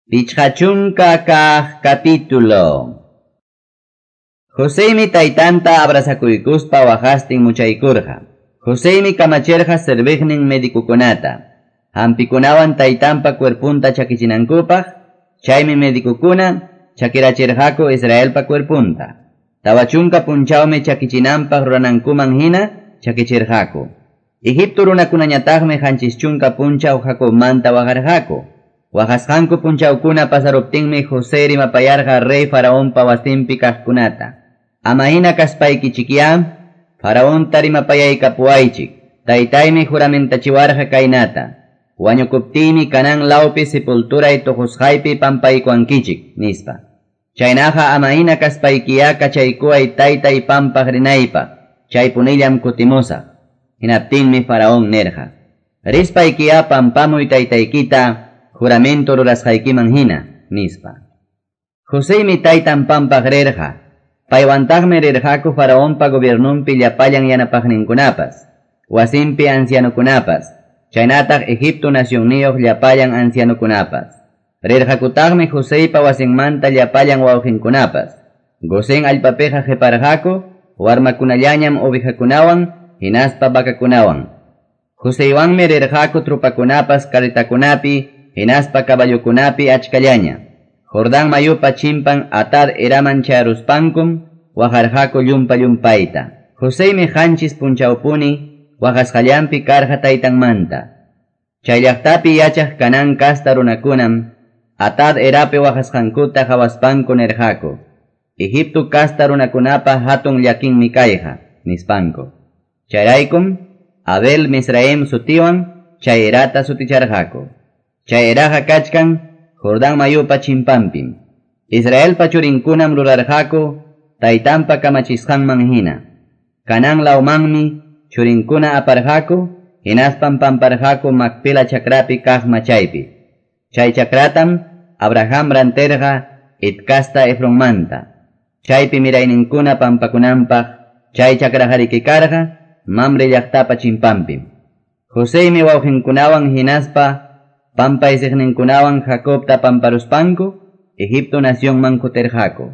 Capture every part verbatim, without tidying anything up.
Pichhachunka kah capítulo. Josémi taytanta abrazakuykuspa wajastin muchaykurqa. Josémi kamacherqa serviqnin medikukunata. Hampikunawan taytanpa cuerpunta chakichinankupak, chaymi medikukuna chakirachirqaku Israelpa cuerpunta. Tawachunka punchawmi chakichinanpaq ruranankuman hina chakichirqaku. Egipto runakunañataqmi hanchischunka punchaw Jacobmanta wajarqaku. Wajasqanku punchawkuna pasaruptinmi José rimapayarqa rey faraonpa wasinpi kaqkunata. Amahina kaspaykichikya, faraonta rimapayaykapuaychik. Taytaymi juramentachiwarqa kaynata. Wañukuptini kanan lawpi sepulturay toqusqaypi pampaykuankichik, nispa. Chaynaqa amahina kaspaykiya kachaykuay taytay pampaq rinaypaq. Chaypunillam kutimusaq. Hinaptinmi faraón nerqa. Rispaykiya pampamuy taytaykita, juramento rurasqaykiman hina, nispa. Josémi taytan pampaq rirqa. Paywantaqmi rirqaku faraonpa gobiernumpi llapallan yanapaqninkunapas, wasinpi ancianukunapas, chaynataq Egipto nacionniyuq llapallan ancianukunapas. Rirqakutaqmi Josépa wasinmanta llapallan wawqinkunapas. Gosén allpapiqa qhiparqaku, warmakunallañam ovejakunawan, hinaspa vakakunawan. Joséwanmi rirqaku trupakunapas karitakunapi, hinaspa caballokunapi achkallaña. Jordán mayupa chimpan Atad eraman charuspankum, wajarqaku llumpa llumpayta. Josémi hanchis punchawpuni, wajasqallampi karqa taytanmanta. Chay llaqtapi yachaq kanan kasta runakunam, Atad erapi wajasqankuta hawaspanku nerqaku. Egipto kasta runakunapa hatun llakinmi kayqa, nispanku. Chayraykum, Abel Misraim sutiwan, chay erata suticharqaku. Chay eraqa kachkan, Jordán mayupa chimpampim. Israel pachurinkunam rurarqaku, taytanpa kamachisqanman hina. Kanan lawmanmi, churinkuna aparqaku, hinaspan pamparqaku Macpela chakrapi kaq machaypi. Chay chakratam, Abraham ranterqa, itkasta Efronmanta. Chaypi mirayninkuna pampakunanpaq, chay chakraqarikikarqa, Mamre llaqtapa chimpampim. Josémi wawqinkunawan hinaspa, Pampa isigninkunawan Jacobta pamparuspanku, Egipto nacionman kutirqaku.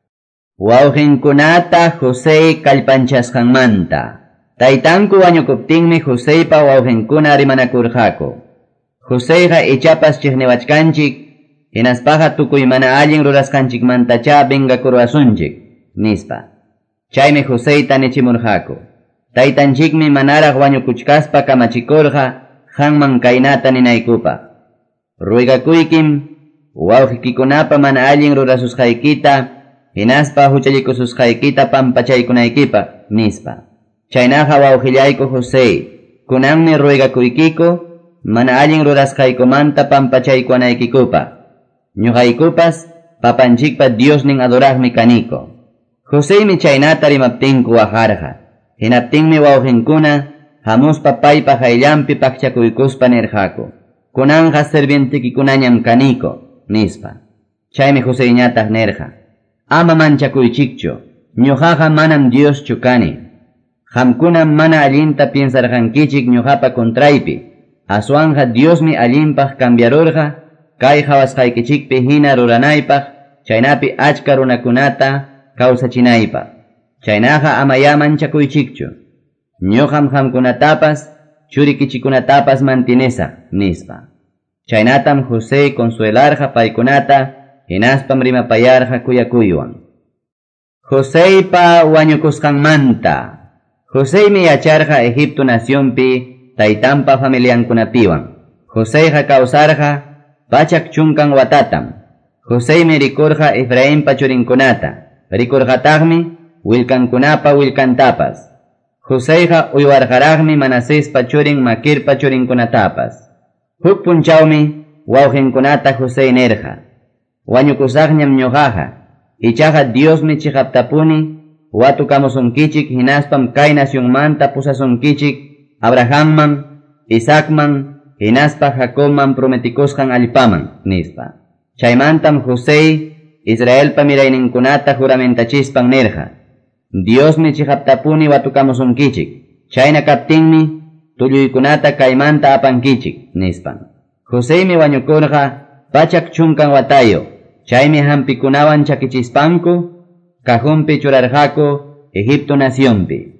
Wawqinkunata José kallpanchasqanmanta. Taytanku wañukuptinmi Josépa wawqinkuna rimanakurqaku. Joséqa ichapas chiqniwachkanchik, hinaspaqa tukuy mana allin rurasqanchikmantacha vengakurwasunchik, nispa. Chaymi Joséta nichimurqaku. Taytanchikmi manaraq wañukuchkaspa kamachikurqa, hanman kaynata ninaykupaq. Ruigakuykim, wawqikikunapa mana allin rurasusqaykita, hinaspa huchallikususqaykita pampachaykunaykipaq, nispa. Chaynaqa wawqillayku José, kunanmi ruigakuykiku, mana allin rurasqaykumanta pampachaykuanaykikupaq. Ñuqaykupas, papanchikpa Diosnin adoraqmi kaniko. Josémi chaynata rimaptinku wajarqa. Hinaptinmi wawqinkuna, hamuspa paypa hayllampi pakchakuykuspa nirqaku. Kunanqa servientikikunañam kaniko, nispa. Chaymi Joséñataq nirqa. Ama manchakuychikchu, ñuqaqa manam Dioschu kani. Qamkunam mana allinta piensarqankichik ñuqapa kontraypi. Aswanqa Diosmi allinpaq cambiarurqa, kay hawasqaykichikpi hina ruranaypaq, chaynapi achka runakunata kawsachinaypaq. Chaynaqa ama ya manchakuychikchu. Ñuqam qamkunatapas, churikichikunatapas mantinesaq, nispa. Chaynatam José consuelarqa paykunata, hinaspam rimapayarqa kuyakuywan. Josépa wañukusqanmanta. Josémi yacharqa Egipto nacionpi, taytanpa familiankunapiwan. Joséqa kawsarqa, pachak chunkan watatam. Josémi rikurqa Efraimpa churinkunata. Rikurqataqmi, wilkankunapa wilkantapas. Joséqa uywarqaraqmi Manasespa churin Maquirpa churinkunatapas. Huk punchawmi, wawqinkunata José nerqa. Wañukusaqñam ñuqaqa. Ichaqa Diosmi chiqaptapuni, watukamusunkichik hinaspam kay nacionmanta pusasunkichik, Abrahamman, Isaacman, hinaspa Jacobman prometikusqan allpaman, nispa. Chaymantam José, Israelpa mirayninkunata juramentachispan nerqa. Diosmi chiqaptapuni watukamusunkichik. Chayna kaptinmi, tulluykunata kaymanta apankichik, nispan. Josémi wañukurqa, pachak chunkan watayo, chaymi hampikunawan chakichispanku, kajumpi churarjako Egipto nacionpi.